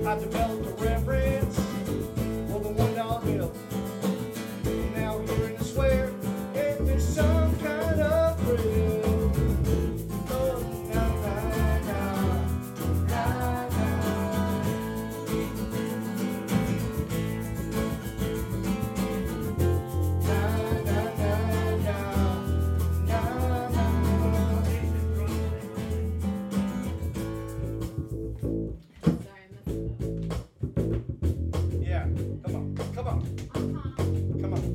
I developed a reverence for the $1 bill. Now hearing it swear, it is some kind of thrill. Oh, na, na, na, na, na. Na, na, na, na, na, na. Yeah, come on, come on, come on.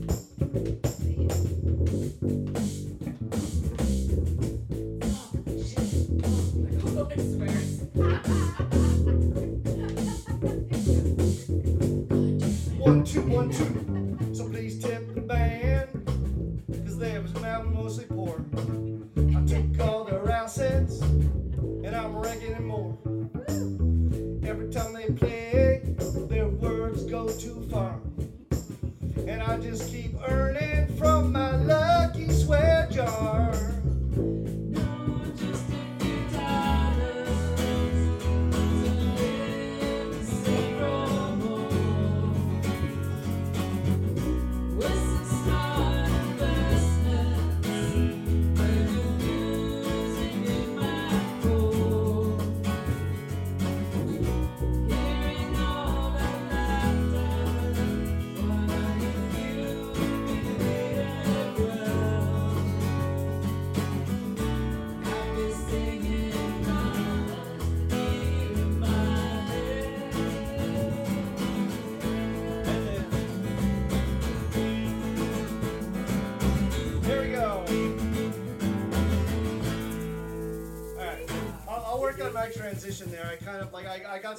One, two, 1, 2. So please tip the band, cause they was mostly poor. I took all their assets, and I'm reckoning more. Every time they play, their words go too far. And I just keep earning from my lucky swear jar. I'll work on my transition there. I kind of like I got